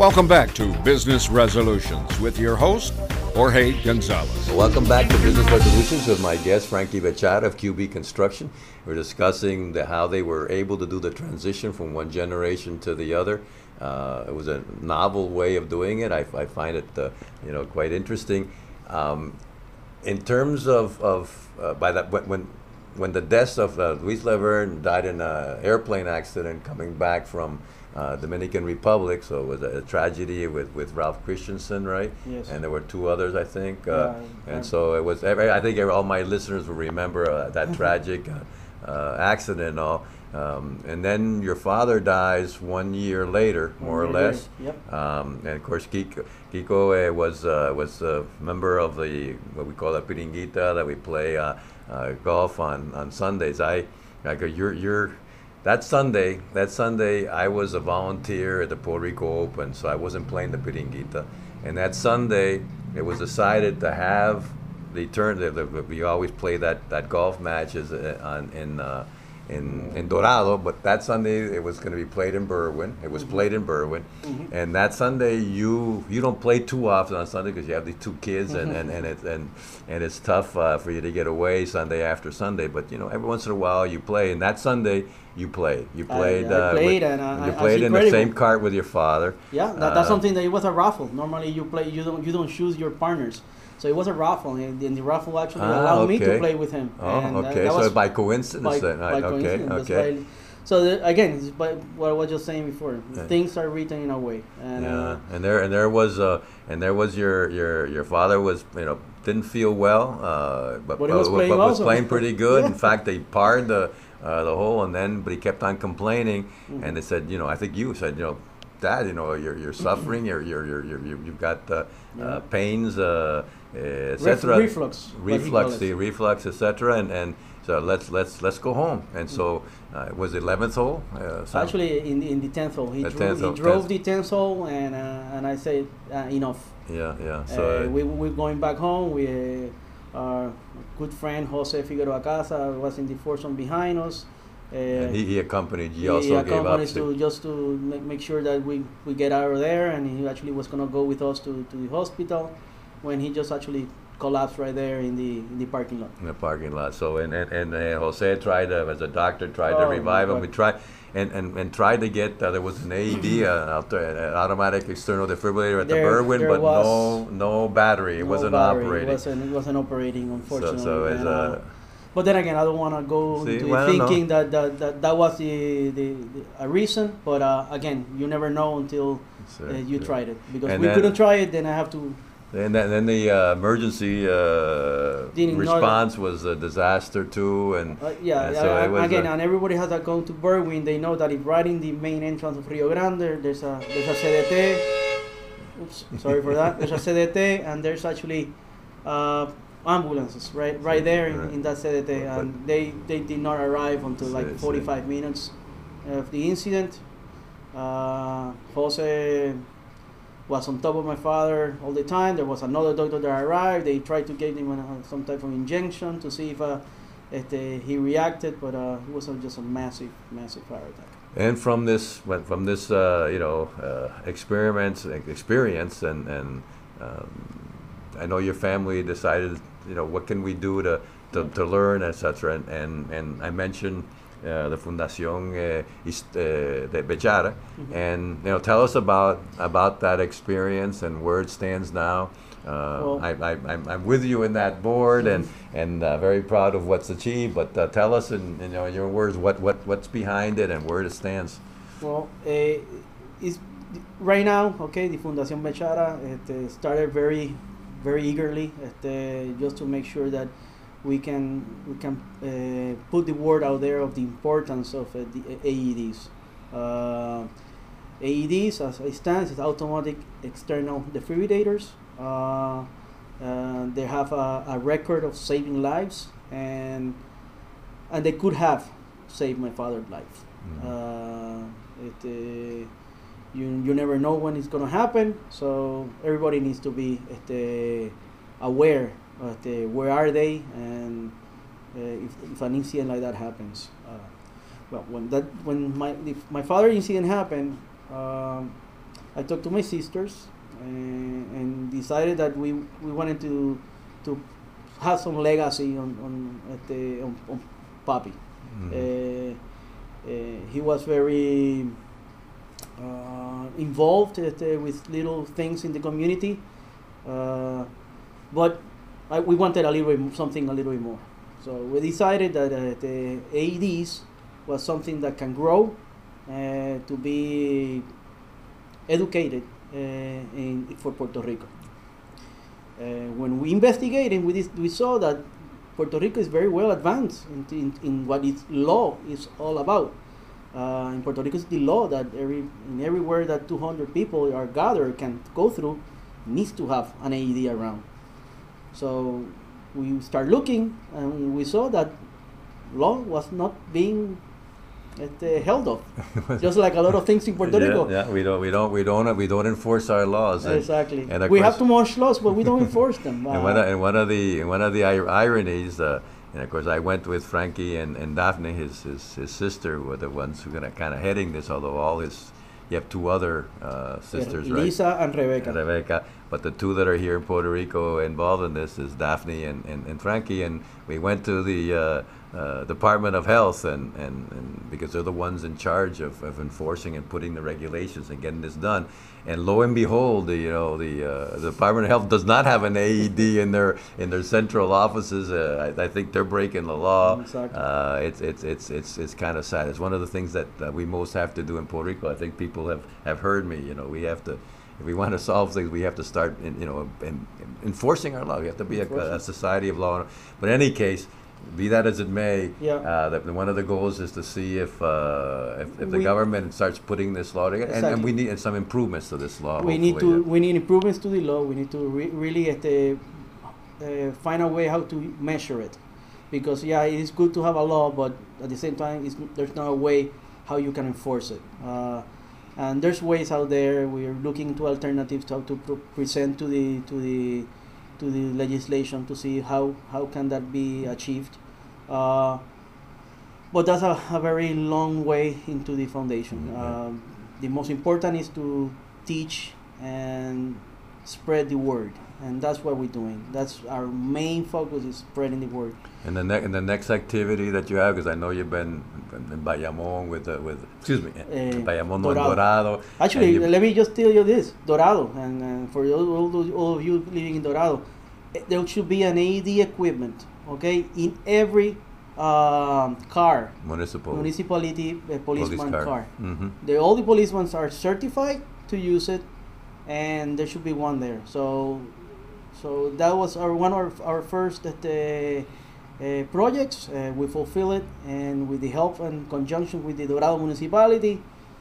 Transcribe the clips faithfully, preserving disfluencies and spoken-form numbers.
Welcome back to Business Resolutions with your host, Jorge Gonzalez. Welcome back to Business Resolutions with my guest, Frankie Bechara of Q B Construction. We're discussing the, how they were able to do the transition from one generation to the other. Uh, it was a novel way of doing it. I, I find it, uh, you know, quite interesting. Um, in terms of, of uh, by that when, when when the death of uh, Luis Laverne died in an airplane accident coming back from Uh, Dominican Republic, so it was a, a tragedy with, with Ralph Christensen, right? Yes. And there were two others, I think. Uh, Yeah, and so it was. I think all my listeners will remember uh, that tragic uh, uh, accident and all. Um, and then your father dies one year later, more or year less. later, yep. Um, and of course, Kiko, Kiko uh, was uh, was a member of the what we call a piringuita that we play uh, uh, golf on, on Sundays. I, I go, you're you're. That Sunday, that Sunday, I was a volunteer at the Puerto Rico Open, so I wasn't playing the piringuita. And that Sunday, it was decided to have the turn. The, the, we always play that, that golf matches uh, on in uh, in in Dorado, but that Sunday it was going to be played in Berwyn. It was mm-hmm. played in Berwyn, mm-hmm. and that Sunday you you don't play too often on Sunday because you have these two kids, and and and it's and and it's tough uh, for you to get away Sunday after Sunday. But you know, every once in a while you play, and that Sunday you played. You played. I, I uh, played, with, and uh, you I, played I in the same cart with your father. Yeah, that, that's uh, something that it was a raffle. Normally you play, you don't you don't choose your partners. So it was a raffle, and, and the raffle actually ah, allowed okay. me to play with him. Oh, and okay. That, that so by coincidence, by, then. by Right. coincidence. Okay. Okay. Why, so the, again, it's by what I was just saying before, Yeah. things are written in a way. And, yeah, uh, and there and there was uh, and there was your your your father was you know didn't feel well, uh, but But he was but, playing but was also. playing pretty good. Yeah. In fact, they parred the uh, the hole, and then but he kept on complaining, Mm-hmm. and they said, you know, I think you said, you know, Dad, you know, you're you're suffering, you're you're you're, you're you- you've got uh, Yeah. uh, pains, uh, et Ref- cetera. reflux, what he reflux, calls the it. reflux, et cetera. And and so let's let's let's go home. And so uh, it was the eleventh hole. Uh, Sam? Actually, in the, in the tenth hole, he, The drew, tenth he hole, drove tenth. the tenth hole, and uh, and I said uh, enough. Yeah, yeah. So uh, uh, we we're going back home. We uh, our good friend Jose Figueroa Casa was in the foursome behind us. Uh, and he, he accompanied. He, he also gave up. accompanied us to- to just to make, make sure that we, we get out of there, and he actually was gonna go with us to, to the hospital, when he just actually collapsed right there in the in the parking lot. in the parking lot. So and and, and uh, Jose tried to, as a doctor, tried to Oh, revive him. my We God. tried and, and, and tried to get uh, there was an A E D, uh, out there, an automatic external defibrillator at the There- Berwyn, there but was no no battery. It No wasn't battery. operating. It wasn't, it wasn't operating, so unfortunately. so as And, a uh, but then again, I don't want to go See, into well, I don't thinking that, that, that that was the, the, the a reason. But uh, again, you never know until so, uh, you yeah. tried it. Because And we then- couldn't try it, then I have to. And then, then the uh, emergency uh, Didn't know response was a disaster too, and Uh, yeah, and yeah, so uh, it was again, uh, and everybody has that gone to Berwyn. They know that if right in the main entrance of Rio Grande, there's a there's a C D T. Oops, sorry for that. There's a C D T, and there's actually uh, ambulances right right there in, in that C D T, But- and they they did not arrive until See, like see. forty-five minutes of the incident. Uh, Jose was on top of my father all the time. There was another doctor that arrived. They tried to give him uh, some type of injection to see if uh, este, he reacted, but uh, it was a, just a massive, massive heart attack. And from this, when- from this, uh, you know, uh, experiments, experience, and and um, I know your family decided, you know, what can we do to to, to learn, et cetera. And, and and I mentioned uh, the Fundación uh, Is- uh, de Bechara, Mhm. and you know, tell us about about that experience and where it stands now. Uh, Well- I, I, I'm, I'm with you in that board, and and uh, very proud of what's achieved. But uh, tell us, in, in, you know, in your words, what, what what's behind it and where it stands. Well, uh, is right now, okay, the Fundación Bechara este, started very, very eagerly, este, just to make sure that we can we can uh, put the word out there of the importance of uh, the A E Ds. Uh, A E Ds, as it stands, is automatic external defibrillators. Uh, uh, they have a, a record of saving lives, and and they could have saved my father's life. Mhm. Uh, it, uh, you you never know when it's gonna happen, so everybody needs to be este, aware of the, where are they, and uh, if, if an incident like that happens. Uh, well, when that when my if my father incident happened, um, I talked to my sisters and, and decided that we we wanted to to have some legacy on on at the on, on Papi. Mhm. Uh, uh, he was very uh, involved at, uh, with little things in the community, uh, but I, we wanted a little bit, something a little bit more. So we decided that uh, the A E Ds was something that can grow, uh, to be educated uh, in, for Puerto Rico. Uh, when we investigated, we, dis- we saw that Puerto Rico is very well advanced in, in, in what its law is all about. Uh, in Puerto Rico, it's the law that every in everywhere that two hundred people are gathered can go through needs to have an A E D around. So we start looking, and we saw that law was not being uh, held up, just like a lot of things in Puerto yeah, Rico. Yeah, we don't, we don't, we don't, we don't enforce our laws. And, Exactly. and of we course- have too much laws, but we don't enforce them. And Uh, one, of, and one of the and one of the ir- ironies, uh, and of course, I went with Frankie and, and Daphne, his, his his sister, were the ones who are kind of heading this. Although all his, you have two other uh, sisters, right? Lisa and Rebecca. Rebecca. But the two that are here in Puerto Rico involved in this is Daphne and, and, and Frankie. And we went to the uh, uh, Department of Health, and, and, and because they're the ones in charge of, of enforcing and putting the regulations and getting this done. And lo and behold, the you know the, uh, the Department of Health does not have an A E D in their in their central offices. Uh, I, I think they're breaking the law. Exactly. Uh, it's it's it's it's it's kind of sad. It's one of the things that uh, we most have to do in Puerto Rico. I think people have, have heard me. You know, we have to. If we want to solve things, we have to start, in, you know, in, in enforcing our law. We have to be a, a society of law. But in any case, be that as it may, Yeah. uh, that one of the goals is to see if uh, if, if the We- government starts putting this law together, and, and Exactly. we need some improvements to this law. we need to hopefully, we need improvements to the law. We need to re- really uh, uh, find a way how to measure it, because yeah, it is good to have a law, but at the same time, it's, there's no way how you can enforce it. Uh, and there's ways out there. We are looking into alternatives how to pro- present to the to the to the legislation to see how how can that be achieved. Uh, but that's a, a very long way into the foundation. Mhm. Um, the most important is to teach and spread the word, and that's what we're doing. That's our main focus, is spreading the word. And the next and the next activity that you have, because I know you've been in Bayamón with the, with excuse me, Eh, Bayamón no, en Dorado. Dorado. Actually, and you- let me just tell you this: Dorado, and, and for all, all, those, all of you living in Dorado, eh, there should be an A E D equipment, okay, in every um, car, municipal municipality uh, policeman police car. hmm The, all the policemen are certified to use it, and there should be one there. So, so that was our one of our first uh, uh, projects. Uh, we fulfill it, and with the help and conjunction with the Dorado municipality,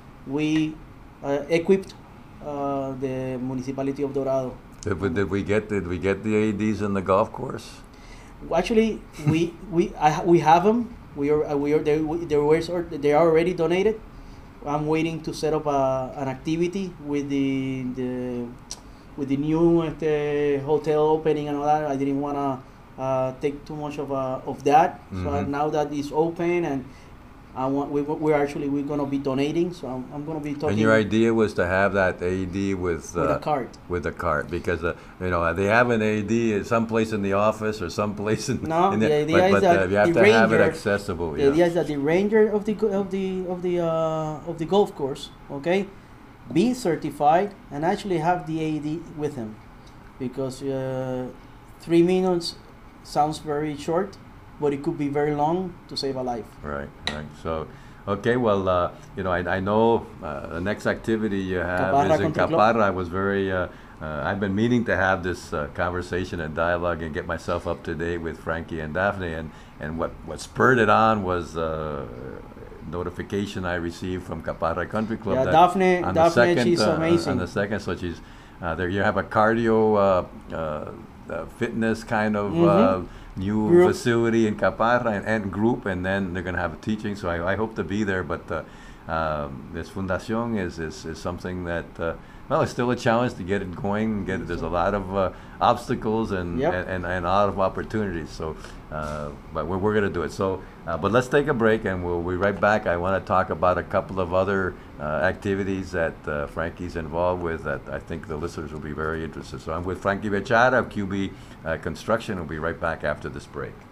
we uh, equipped uh, the municipality of Dorado. Did we, did we get did we get the A E Ds in the golf course? Actually, we we I, ha- we have them. We are uh, we are they we- they were sort they are already donated. I'm waiting to set up a, an activity with the the with the new uh, hotel opening and all that. I didn't wanna uh, take too much of uh, of that. So Mhm. now that it's open, and I want we we're actually we're gonna be donating. So I'm, I'm gonna be talking And your idea was to have that A E D with with uh, a card. with a card, because uh, you know they have an A E D at someplace in the office or someplace in, No, in the idea but, is but, that uh, you have the to have it ranger- accessible. The Yeah. idea is that the ranger of the go- of the of the uh, of the golf course, okay, be certified and actually have the A E D with him, because uh, three minutes sounds very short, but it could be very long to save a life. Right, right. So, okay, well, uh, you know, I, I know uh, the next activity you have Caparra is in Country Club. Caparra. I was very, uh, uh, I've been meaning to have this uh, conversation and dialogue and get myself up to date with Frankie and Daphne. And, and what, what spurred it on was uh, notification I received from Caparra Country Club. Yeah, that Daphne- on Daphne, the second, she's uh, amazing. On the second, so she's, uh, there you have a cardio uh, uh, uh, fitness kind of Mhm. uh, new Group. facility in Caparra and, and group, and then they're going to have a teaching. So I, I hope to be there. But uh, um, this fundación is, is, is something that, uh, well, it's still a challenge to get it going. Get it, there's a lot of uh, obstacles and, Yep. and, and, and a lot of opportunities. So, uh, but we're, we're going to do it. So, uh, but let's take a break and we'll be right back. I want to talk about a couple of other uh, activities that uh, Frankie's involved with that I think the listeners will be very interested. So I'm with Frankie Bechara of Q B uh, Construction. We'll be right back after this break.